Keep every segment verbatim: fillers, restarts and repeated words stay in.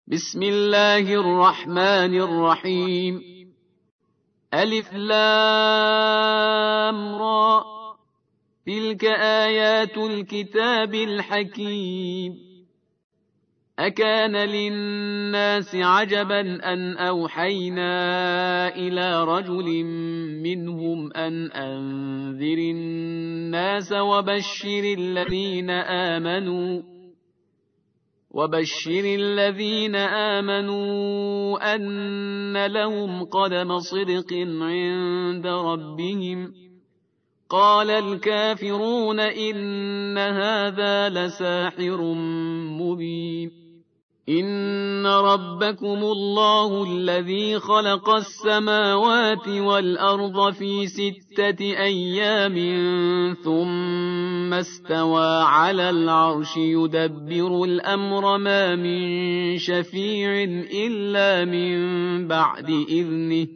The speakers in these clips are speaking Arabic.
بسم الله الرحمن الرحيم. ألف لام را، تلك آيات الكتاب الحكيم. أكان للناس عجبا أن أوحينا إلى رجل منهم أن أنذر الناس وبشر الذين آمنوا وبشر الذين آمنوا أن لهم قدم صدق عند ربهم. قال الكافرون إن هذا لساحر مبين. إن ربكم الله الذي خلق السماوات والأرض في ستة أيام ثم استوى على العرش يدبر الأمر ما من شفيع إلا من بعد إذنه.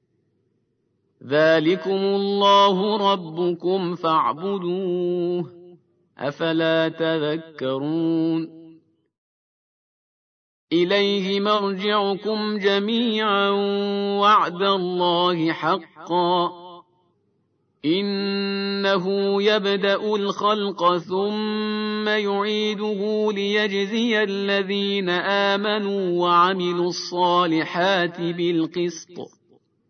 ذلكم الله ربكم فاعبدوه، أفلا تذكرون. إليه مرجعكم جميعا وعد الله حقا. إنه يبدأ الخلق ثم يعيده ليجزي الذين آمنوا وعملوا الصالحات بالقسط،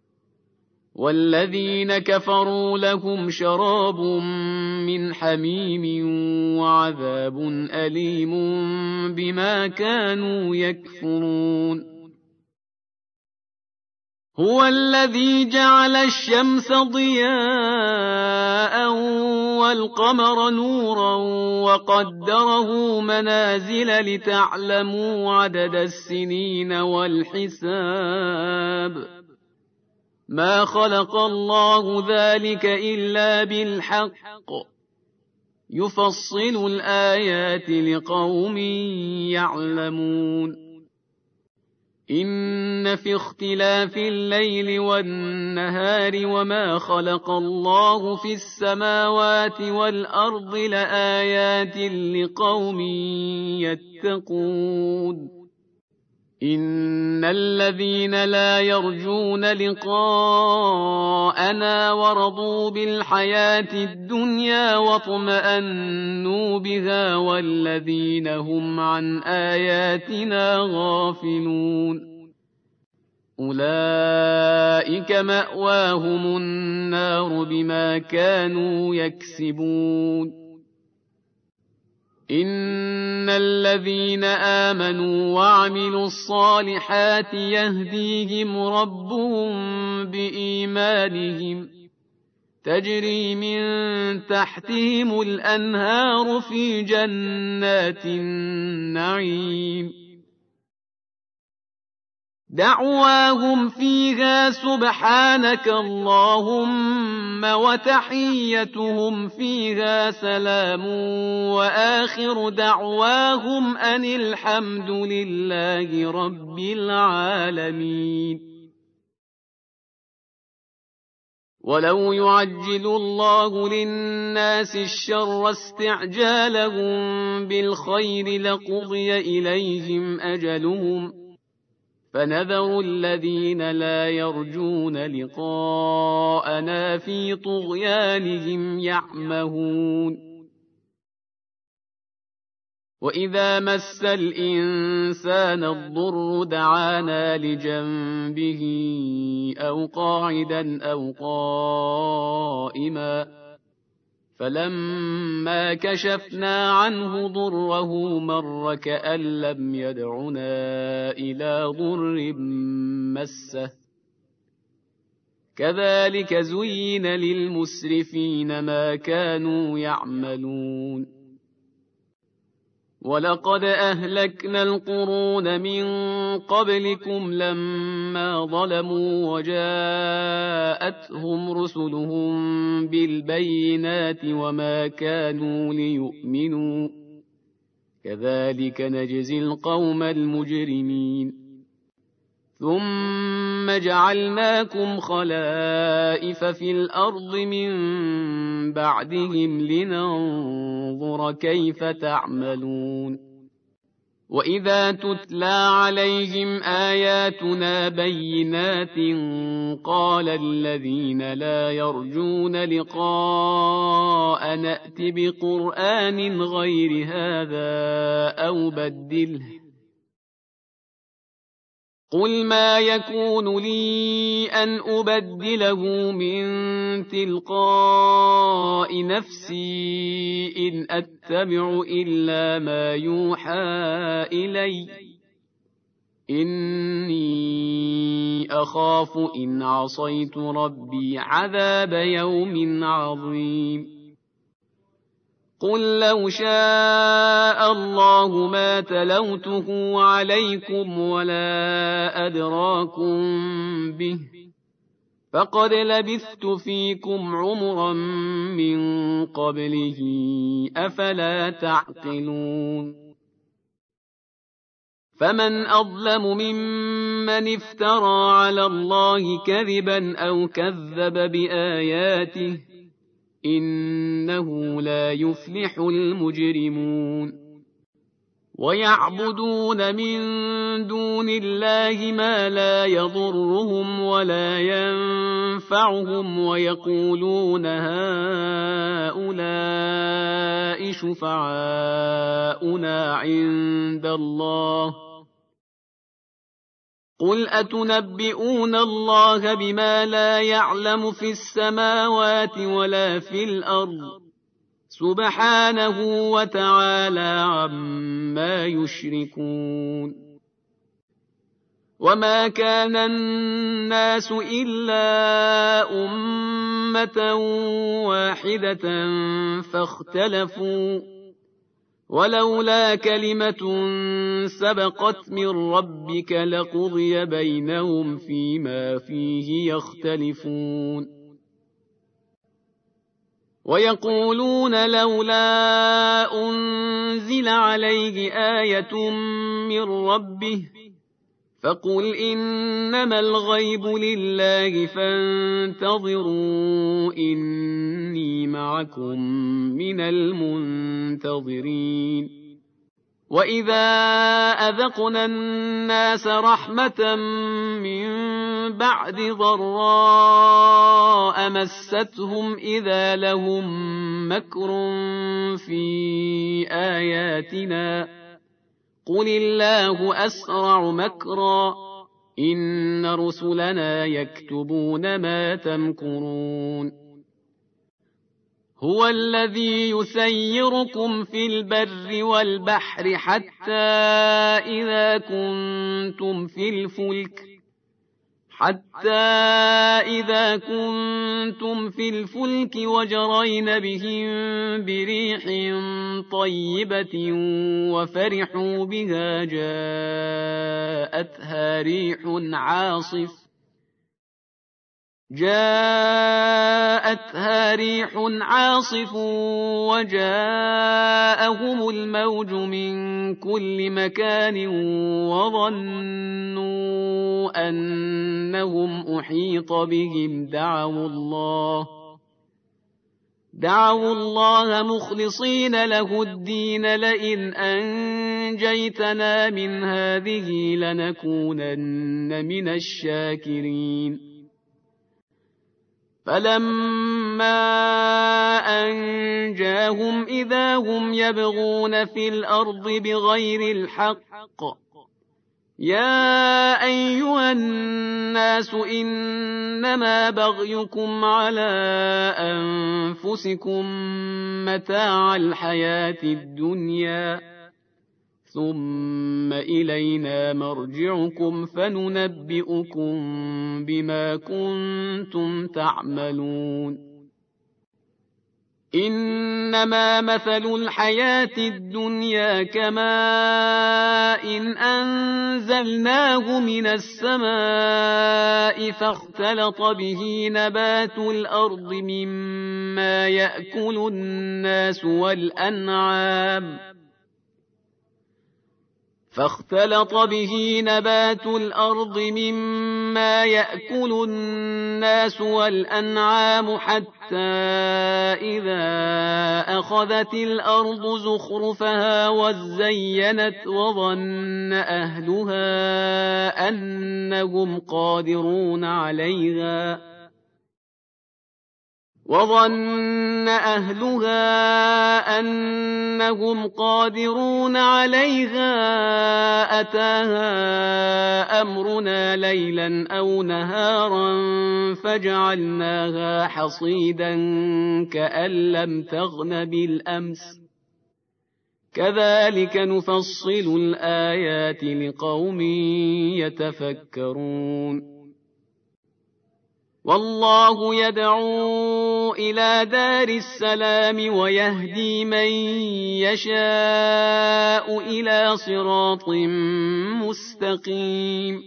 والذين كفروا لهم شراب من حميم وعذاب أليم بما كانوا يكفرون. هو الذي جعل الشمس ضياء والقمر نورا وقدره منازل لتعلموا عدد السنين والحساب. ما خلق الله ذلك إلا بالحق، يفصل الآيات لقوم يعلمون. إن في اختلاف الليل والنهار وما خلق الله في السماوات والأرض لآيات لقوم يتقون. إن الذين لا يرجون لقاءنا ورضوا بالحياة الدنيا واطمأنوا بها والذين هم عن آياتنا غافلون أولئك مأواهم النار بما كانوا يكسبون. إن الذين آمنوا وعملوا الصالحات يهديهم ربهم بإيمانهم، تجري من تحتهم الأنهار في جنات النعيم. دعواهم فيها سبحانك اللهم وتحيتهم فيها سلام وآخر دعواهم أن الحمد لله رب العالمين. ولو يعجل الله للناس الشر استعجالهم بالخير لقضي إليهم أجلهم، فنذر الذين لا يرجون لقاءنا في طغيانهم يعمهون. وإذا مس الإنسان الضر دعانا لجنبه أو قاعدا أو قائما، فلما كشفنا عنه ضره مر كأن لم يدعنا إلى ضر مسه. كذلك زين للمسرفين ما كانوا يعملون. ولقد أهلكنا القرون من قبلكم لما ظلموا وجاءتهم رسلهم بالبينات وما كانوا ليؤمنوا، كذلك نجزي القوم المجرمين. ثم جعلناكم خلائف في الأرض من بعدهم لننظر كيف تعملون وإذا تتلى عليهم آياتنا بينات قال الذين لا يرجون لقاء نأت بقرآن غير هذا أو بدله قل ما يكون لي أن أبدله من تلقاء نفسي إن أتبع إلا ما يوحى إلي إني أخاف إن عصيت ربي عذاب يوم عظيم قل لو شاء الله ما تلوته عليكم ولا أدراكم به فقد لبثت فيكم عمرا من قبله أفلا تعقلون فمن أظلم ممن افترى على الله كذبا أو كذب بآياته إنه لا يفلح المجرمون ويعبدون من دون الله ما لا يضرهم ولا ينفعهم ويقولون هؤلاء شفعاؤنا عند الله قل أتنبئون الله بما لا يعلم في السماوات ولا في الأرض سبحانه وتعالى عما يشركون وما كان الناس إلا أمة واحدة فاختلفوا ولولا كلمة سبقت من ربك لقضي بينهم فيما فيه يختلفون ويقولون لولا أنزل عليه آية من ربه فقل إنما الغيب لله فانتظروا إني معكم من المنتظرين وإذا أذقنا الناس رحمة من بعد ضراء مستهم إذا لهم مكر في آياتنا قل الله أسرع مكرا إن رسلنا يكتبون ما تمكرون هو الذي يسيركم في البر والبحر حتى إذا كنتم في الفلك حتى إذا كنتم في الفلك وجرين بهم بريح طيبة وفرحوا بها جاءتها ريح عاصف جاءتها ريح عاصف وجاءهم الموج من كل مكان وظنوا أنهم أحيط بهم دعوا الله دعوا الله مخلصين له الدين لئن أنجيتنا من هذه لنكونن من الشاكرين فلما أنجاهم إذا هم يبغون في الأرض بغير الحق يا أيها الناس إنما بغيكم على أنفسكم متاع الحياة الدنيا ثم إلينا مرجعكم فننبئكم بما كنتم تعملون إنما مثل الحياة الدنيا كماء إن أنزلناه من السماء فاختلط به نبات الأرض مما يأكل الناس والأنعام فاختلط به نبات الأرض مما يأكل الناس والأنعام حتى إذا أخذت الأرض زخرفها وزينت وظن أهلها أنهم قادرون عليها وظن أهلها أنهم قادرون عليها أتاها أمرنا ليلا أو نهارا فجعلناها حصيدا كأن لم تغن بالأمس كذلك نفصل الآيات لقوم يتفكرون والله يدعو إلى دار السلام ويهدي من يشاء إلى صراط مستقيم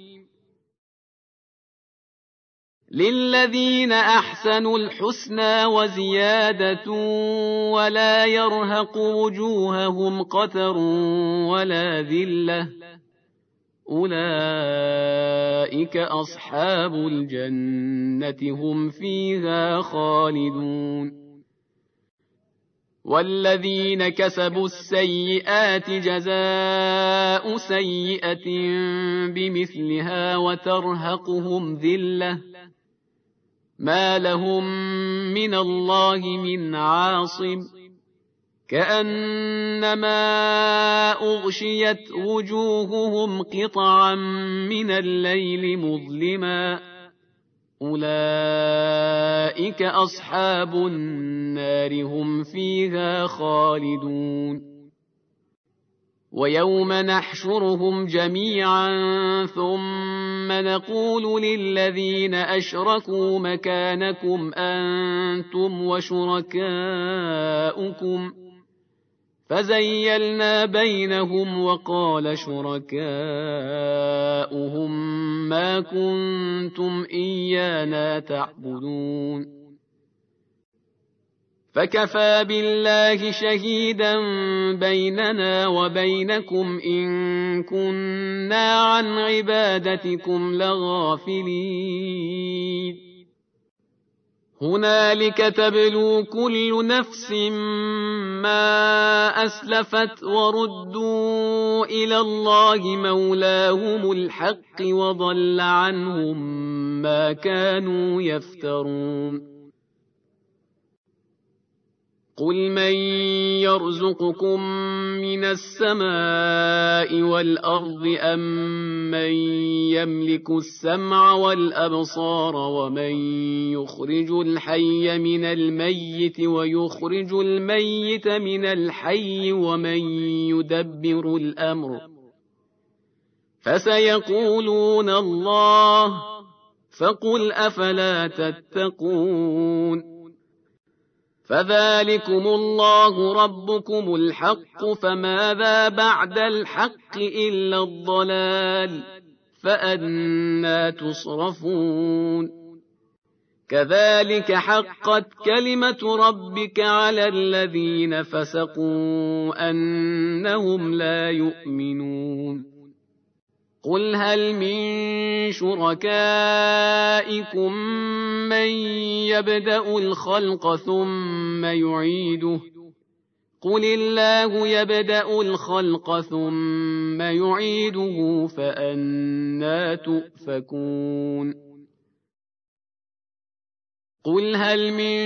للذين أحسنوا الحسنى وزيادة ولا يرهق وجوههم قتر ولا ذلة أولئك أصحاب الجنة هم فيها خالدون والذين كسبوا السيئات جزاء سيئة بمثلها وترهقهم ذلة ما لهم من الله من عاصم كأنما أغشيت وجوههم قطعا من الليل مظلما أولئك أصحاب النار هم فيها خالدون ويوم نحشرهم جميعا ثم نقول للذين أشركوا مكانكم أنتم وشركاؤكم فزيلنا بينهم وقال شركاؤهم ما كنتم إيانا تعبدون فكفى بالله شهيدا بيننا وبينكم إن كنا عن عبادتكم لغافلين هنالك تبلو كل نفس ما أسلفت وردوا إلى الله مولاهم الحق وضل عنهم ما كانوا يفترون قل من يرزقكم من السماء والأرض أم من يملك السمع والأبصار ومن يخرج الحي من الميت ويخرج الميت من الحي ومن يدبر الأمر فسيقولون الله فقل أفلا تتقون فذلكم الله ربكم الحق فماذا بعد الحق إلا الضلال فأنى تصرفون كذلك حقت كلمة ربك على الذين فسقوا أنهم لا يؤمنون قل هل من شركائكم من يبدأ الخلق ثم يعيده قل الله يبدأ الخلق ثم يعيده فأنى تؤفكون قل هل من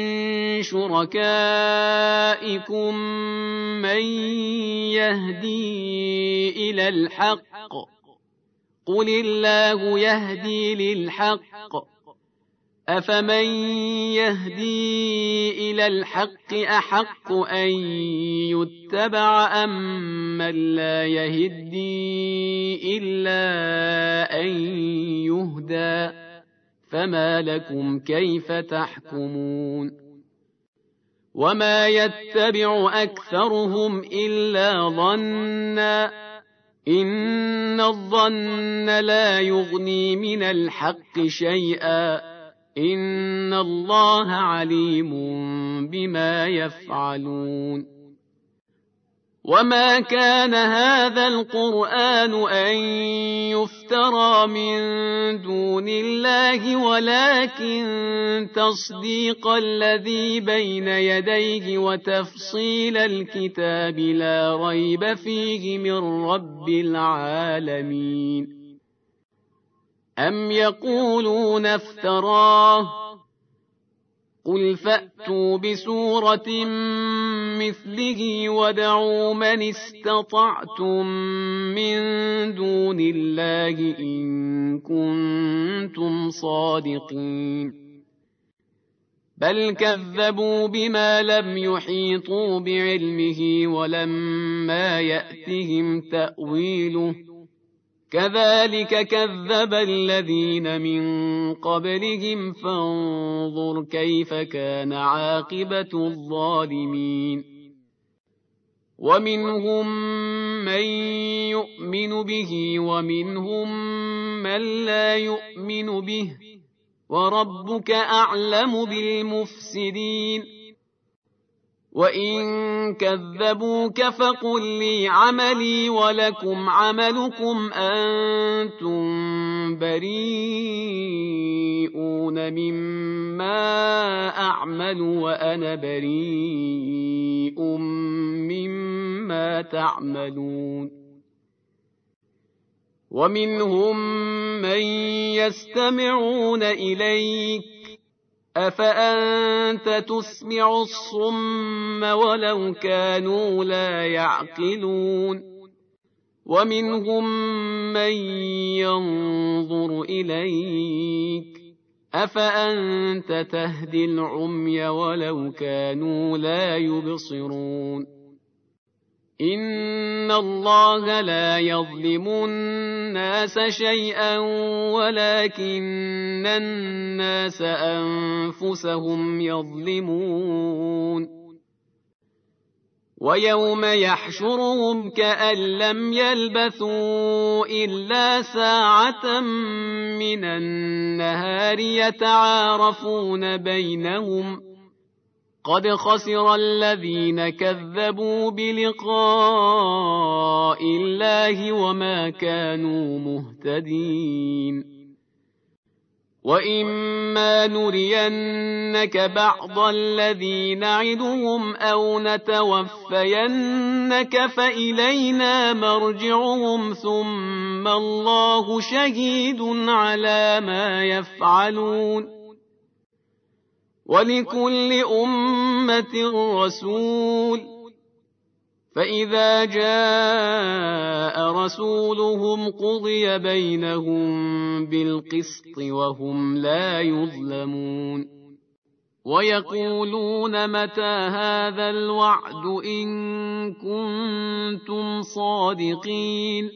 شركائكم من يهدي إلى الحق قل الله يهدي للحق أفمن يهدي إلى الحق أحق أن يتبع أم من لا يهدي إلا أن يهدى فما لكم كيف تحكمون وما يتبع أكثرهم إلا ظنّا إن الظن لا يغني من الحق شيئا إن الله عليم بما يفعلون وما كان هذا القرآن أن يفترى من دون الله ولكن تصديق الذي بين يديه وتفصيل الكتاب لا ريب فيه من رب العالمين. أم يقولون افتراه قل فأتوا بسورة مثله وادعوا من استطعتم من دون الله إن كنتم صادقين. بل كذبوا بما لم يحيطوا بعلمه ولما يأتهم تأويله كذلك كذب الذين من قبلهم فانظر كيف كان عاقبة الظالمين. ومنهم من يؤمن به ومنهم من لا يؤمن به وربك أعلم بالمفسدين. وإن كذبوك فقل لي عملي ولكم عملكم أنتم بريئون مما أعمل وأنا بريء مما تعملون. ومنهم من يستمعون إليك أفأنت تسمع الصم ولو كانوا لا يعقلون. ومنهم من ينظر إليك أفأنت تهدي العمي ولو كانوا لا يبصرون. إن الله لا يظلم الناس شيئا ولكن الناس أنفسهم يظلمون. ويوم يحشرهم كأن لم يلبثوا إلا ساعة من النهار يتعارفون بينهم قد خسر الذين كذبوا بلقاء الله وما كانوا مهتدين. وإما نرينك بعض الذي نعدهم أو نتوفينك فإلينا مرجعهم ثم الله شهيد على ما يفعلون. ولكل أمة رسول فإذا جاء رسولهم قضي بينهم بالقسط وهم لا يظلمون. ويقولون متى هذا الوعد إن كنتم صادقين.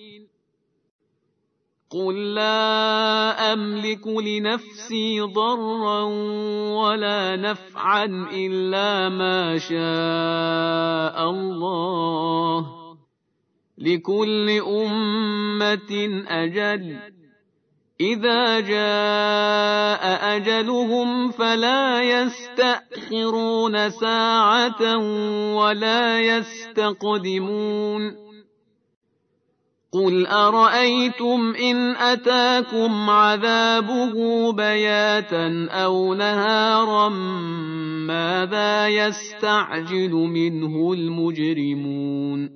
قل لا أملك لنفسي ضرا ولا نفعا إلا ما شاء الله لكل أمة أجل إذا جاء أجلهم فلا يستأخرون ساعة ولا يستقدمون. قل أرأيتم إن أتاكم عذابه بياتا أو نهارا ماذا يستعجل منه المجرمون.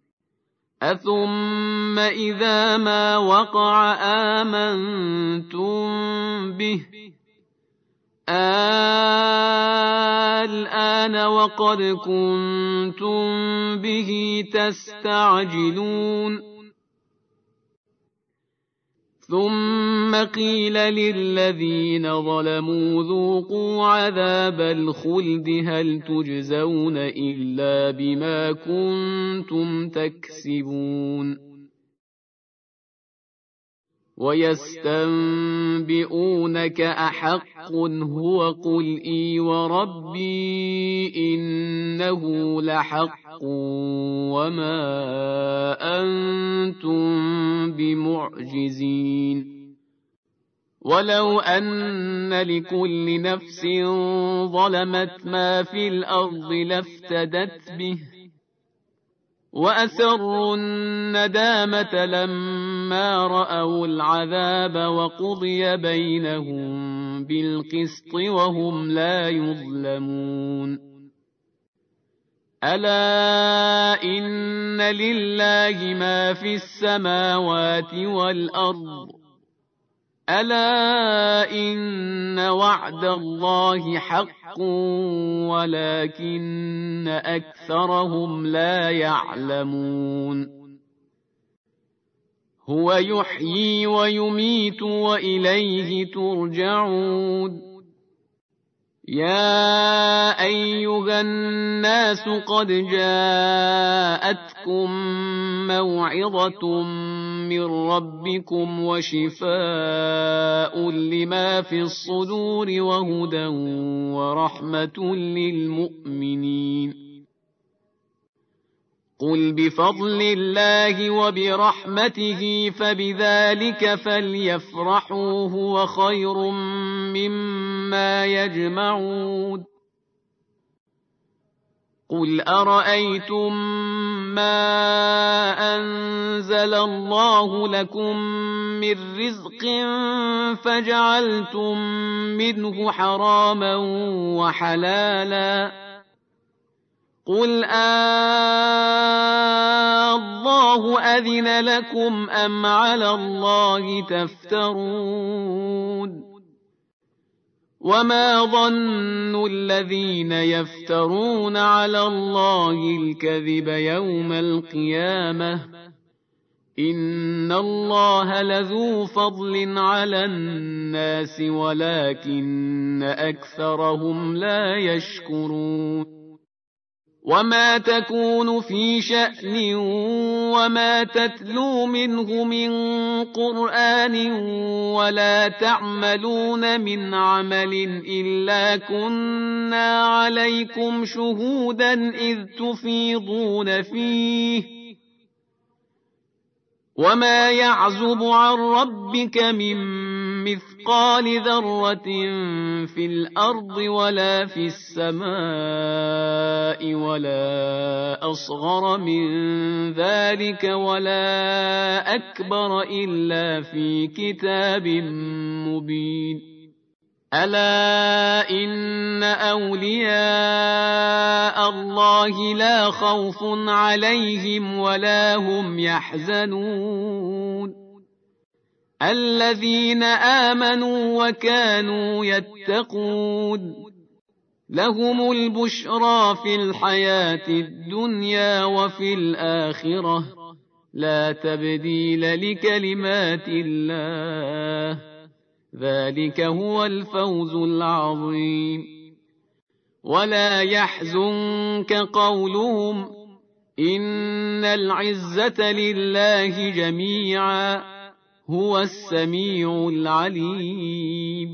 أثم إذا ما وقع آمنتم به الآن وقد كنتم به تستعجلون. ثم قيل للذين ظلموا ذوقوا عذاب الخلد هل تجزون إلا بما كنتم تكسبون. ويستنبئونك أحق هو قل إي وربي إنه لحق وما أنتم بمعجزين. ولو أن لكل نفس ظلمت ما في الأرض لافتدت به وأسروا الندامة لما رأوا العذاب وقضي بينهم بالقسط وهم لا يظلمون. ألا إن لله ما في السماوات والأرض ألا إن وعد الله حق ولكن أكثرهم لا يعلمون. هو يحيي ويميت وإليه ترجعون. يا أيها الناس قد جاءتكم موعظة من ربكم وشفاء لما في الصدور وهدى ورحمة للمؤمنين. قل بفضل الله وبرحمته فبذلك فليفرحوا هو خير مما يجمعون. قل أرأيتم ما أنزل الله لكم من رزق فجعلتم منه حراما وحلالا قل الله أذن لكم أم على الله تفترون. وما ظن الذين يفترون على الله الكذب يوم القيامة إن الله لذو فضل على الناس ولكن أكثرهم لا يشكرون. وما تكون في شأن وما تتلو منه من قرآن ولا تعملون من عمل إلا كنا عليكم شهودا إذ تفيضون فيه وما يعزب عن ربك من مثقال ذرة في الأرض ولا في السماء ولا أصغر من ذلك ولا أكبر إلا في كتاب مبين. ألا إن أولياء الله لا خوف عليهم ولا هم يحزنون الذين آمنوا وكانوا يتقون لهم البشرى في الحياة الدنيا وفي الآخرة لا تبديل لكلمات الله ذلك هو الفوز العظيم. ولا يحزنك قولهم إن العزة لله جميعا هو السميع العليم.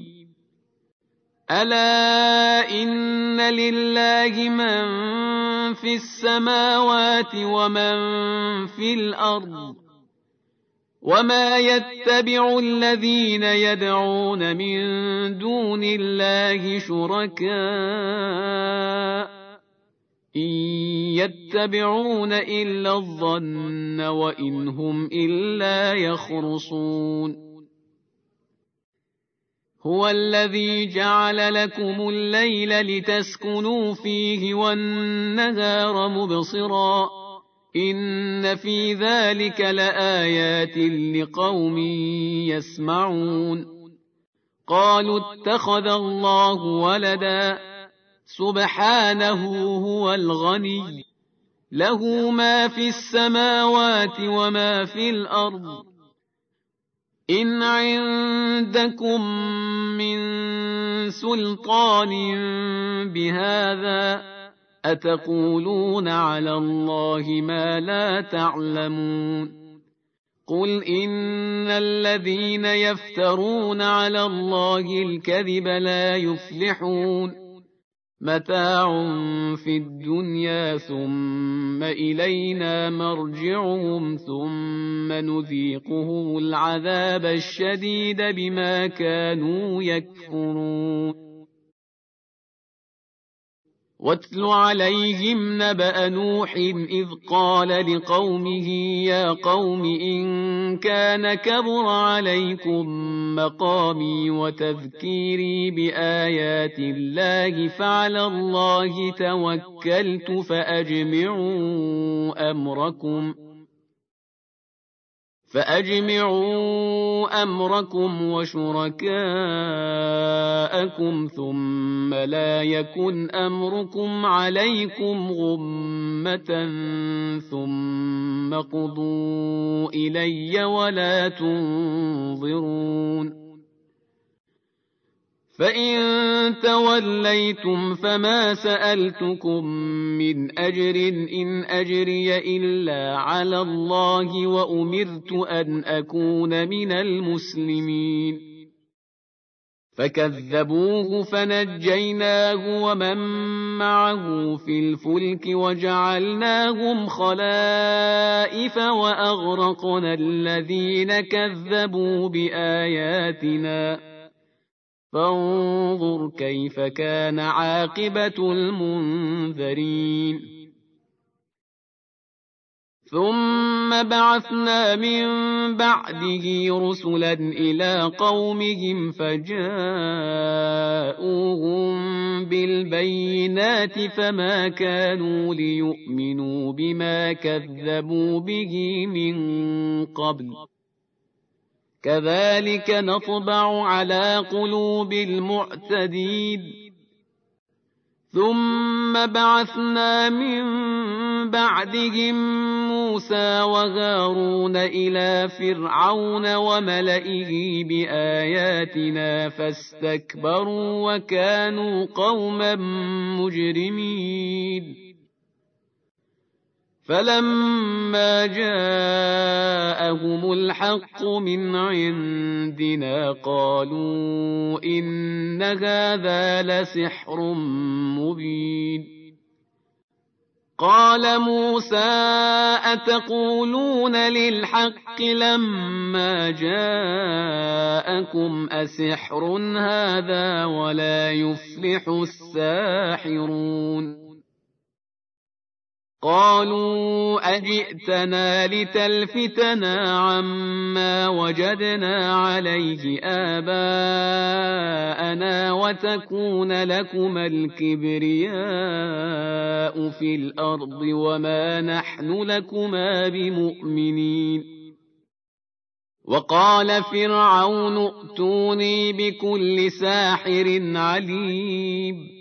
ألا إن لله من في السماوات ومن في الأرض وما يتبع الذين يدعون من دون الله شركاء إن يتبعون إلا الظن وإن هم إلا يخرصون. هو الذي جعل لكم الليل لتسكنوا فيه والنهار مبصرا إن في ذلك لآيات لقوم يسمعون. قالوا اتخذ الله ولدا سبحانه هو الغني له ما في السماوات وما في الأرض إن عندكم من سلطان بهذا أتقولون على الله ما لا تعلمون. قل إن الذين يفترون على الله الكذب لا يفلحون متاع في الدنيا ثم إلينا مرجعهم ثم نذيقهم العذاب الشديد بما كانوا يكفرون. واتل عليهم نبأ نوح إذ قال لقومه يا قوم إن كان كبر عليكم مقامي وتذكيري بآيات الله فعلى الله توكلت فأجمعوا أمركم فأجمعوا أمركم وشركاءكم ثم لا يكن أمركم عليكم غمة ثم قضوا إلي ولا تنظرون فإن توليتم فما سألتكم من أجر إن أجري إلا على الله وأمرت أن أكون من المسلمين فكذبوه فنجيناه ومن معه في الفلك وجعلناهم خلائف وأغرقنا الذين كذبوا بآياتنا فانظر كيف كان عاقبة المنذرين ثم بعثنا من بعده رسلا إلى قومهم فجاءوهم بالبينات فما كانوا ليؤمنوا بما كذبوا به من قبل كذلك نطبع على قلوب المعتدين ثم بعثنا من بعدهم موسى وهارون إلى فرعون وملئه بآياتنا فاستكبروا وكانوا قوما مجرمين فلما جاءهم الحق من عندنا قالوا إن هذا لسحر مبين قال موسى أتقولون للحق لما جاءكم أسحر هذا ولا يفلح الساحرون قالوا أجئتنا لتلفتنا عما وجدنا عليه آباءنا وتكون لكما الكبرياء في الأرض وما نحن لكما بمؤمنين وقال فرعون ائتوني بكل ساحر عليم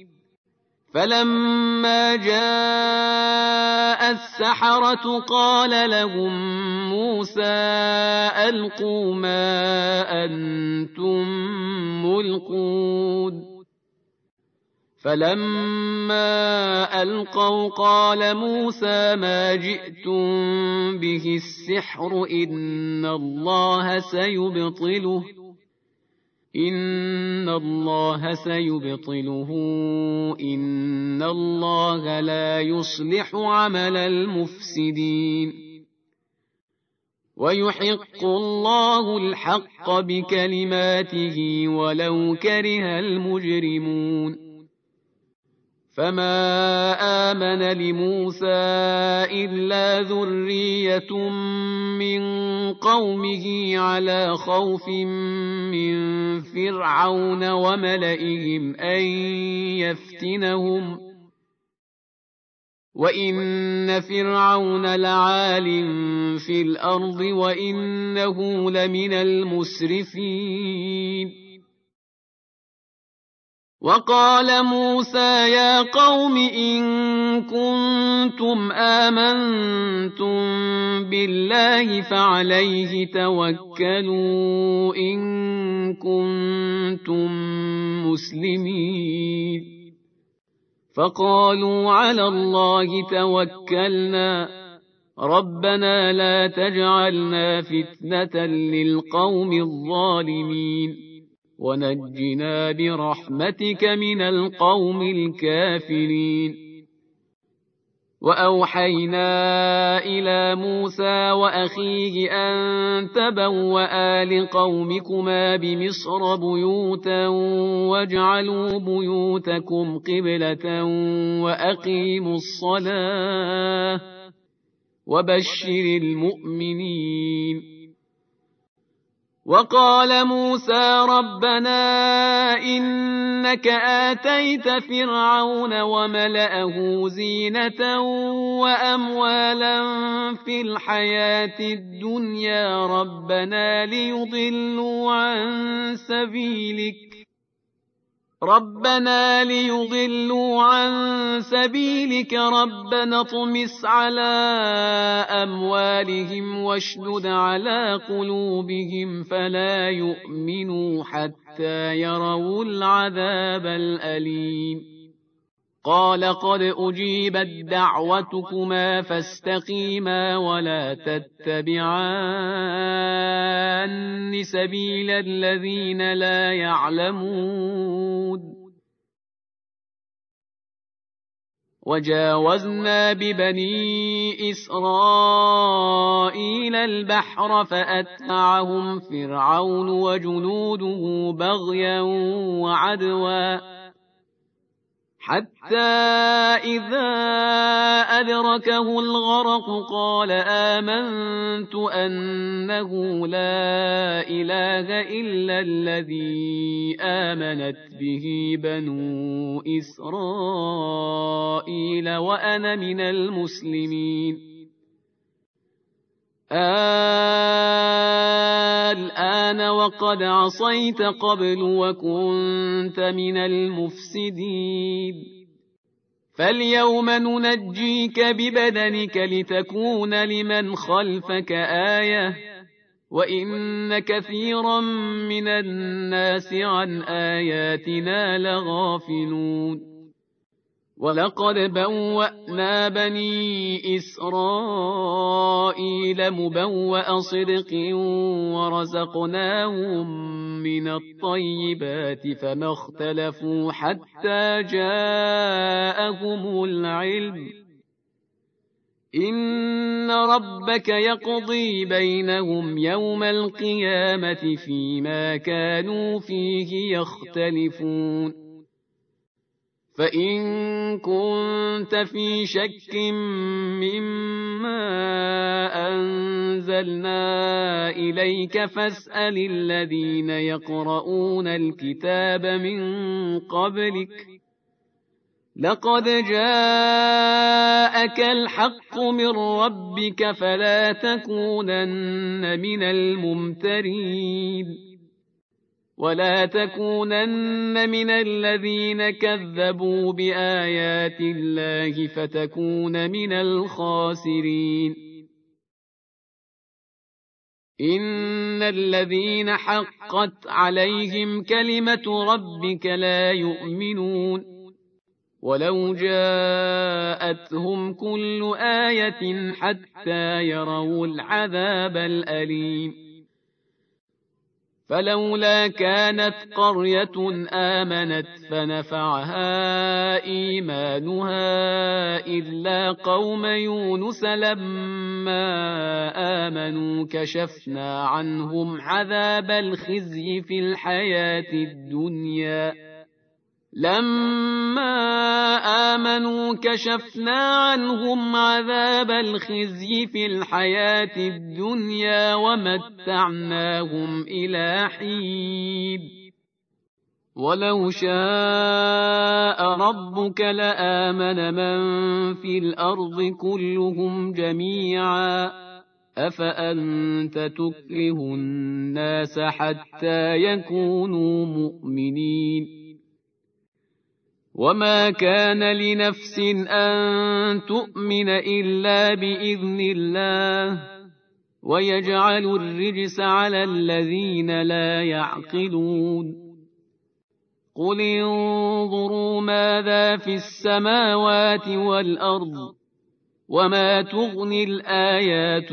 فلما جاء السحرة قال لهم موسى ألقوا ما أنتم ملقون فلما ألقوا قال موسى ما جئتم به السحر إن الله سيبطله إن الله سيبطله إن الله لا يصلح عمل المفسدين ويحق الله الحق بكلماته ولو كره المجرمون فما آمن لموسى إلا ذرية من قومه على خوف من فرعون وملئهم أن يفتنهم وإن فرعون لعال في الأرض وإنه لمن المسرفين وقال موسى يا قوم إن كنتم آمنتم بالله فعليه توكلوا إن كنتم مسلمين فقالوا على الله توكلنا ربنا لا تجعلنا فتنة للقوم الظالمين ونجنا برحمتك من القوم الكافرين وأوحينا إلى موسى وأخيه أن تبوأ لقومكما بمصر بيوتا واجعلوا بيوتكم قبلة وأقيموا الصلاة وبشر المؤمنين. وقال موسى ربنا إنك آتيت فرعون وملأه زينة وأموالا في الحياة الدنيا ربنا ليضلوا عن سبيلك ربنا ليضلوا عن سبيلك ربنا اطمس على أموالهم واشدد على قلوبهم فلا يؤمنوا حتى يروا العذاب الأليم. قال قد أجيبت دعوتكما فاستقيما ولا تتبعان سبيل الذين لا يعلمون. وجاوزنا ببني إسرائيل البحر فأتبعهم فرعون وجنوده بغيا وعدوا حتى إذا أدركه الغرق قال آمنت أنه لا إله إلا الذي آمنت به بنو إسرائيل وأنا من المسلمين. الآن وقد عصيت قبل وكنت من المفسدين فاليوم ننجيك ببدنك لتكون لمن خلفك آية وإن كثيرا من الناس عن آياتنا لغافلون. ولقد بوأنا بني إسرائيل مبوأ صدق ورزقناهم من الطيبات فما اختلفوا حتى جاءهم العلم إن ربك يقضي بينهم يوم القيامة فيما كانوا فيه يختلفون. فإن كنت في شك مما أنزلنا إليك فاسأل الذين يقرؤون الكتاب من قبلك لقد جاءك الحق من ربك فلا تكونن من الممترين ولا تكونن من الذين كذبوا بآيات الله فتكون من الخاسرين. إن الذين حقت عليهم كلمة ربك لا يؤمنون ولو جاءتهم كل آية حتى يروا العذاب الأليم. فلولا كانت قرية آمنت فنفعها إيمانها إلا قوم يونس لما آمنوا كشفنا عنهم عذاب الخزي في الحياة الدنيا لما آمنوا كشفنا عنهم عذاب الخزي في الحياة الدنيا ومتعناهم إلى حين ولو شاء ربك لآمن من في الأرض كلهم جميعا أفأنت تكره الناس حتى يكونوا مؤمنين. وما كان لنفس أن تؤمن إلا بإذن الله ويجعل الرجس على الذين لا يعقلون. قل انظروا ماذا في السماوات والأرض وما تغني الآيات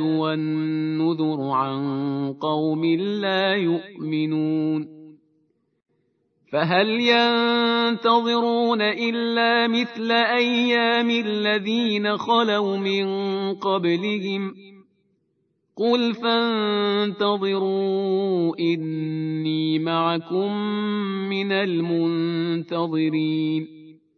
والنذر عن قوم لا يؤمنون. فهل ينتظرون إلا مثل أيام الذين خلوا من قبلهم قل فانتظروا إني معكم من المنتظرين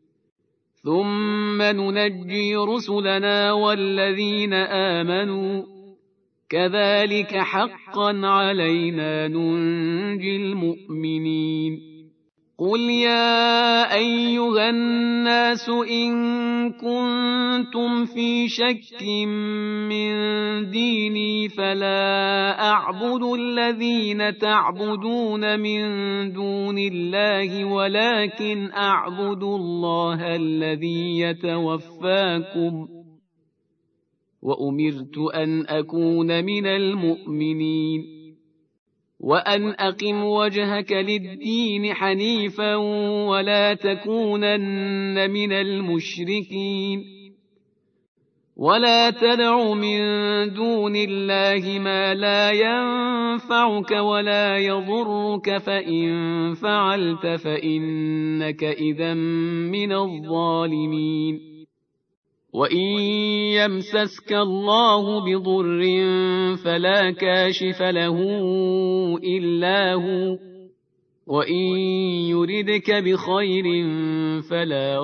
ثم ننجي رسلنا والذين آمنوا كذلك حقا علينا ننجي المؤمنين قل يا أيها الناس إن كنتم في شك من ديني فلا أعبد الذين تعبدون من دون الله ولكن أعبد الله الذي يتوفاكم وأمرت أن أكون من المؤمنين وأن أقم وجهك للدين حنيفا ولا تكونن من المشركين ولا تدع من دون الله ما لا ينفعك ولا يضرك فإن فعلت فإنك إذا من الظالمين وإن يمسسك الله بضر فلا كاشف له إلا هو وإن يردك بخير فلا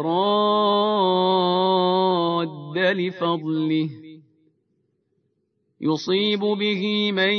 راد لفضله يصيب به من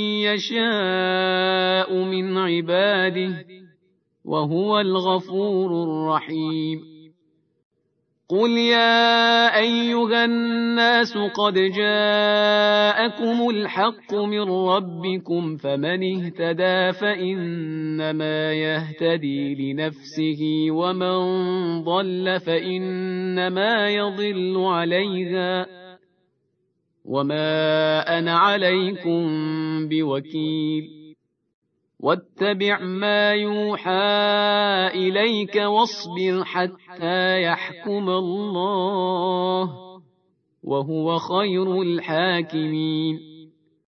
يشاء من عباده وهو الغفور الرحيم قل يا أيها الناس قد جاءكم الحق من ربكم فمن اهتدى فإنما يهتدي لنفسه ومن ضل فإنما يضل عليها وما أنا عليكم بوكيل واتبع ما يوحى إليك واصبر حتى يحكم الله وهو خير الحاكمين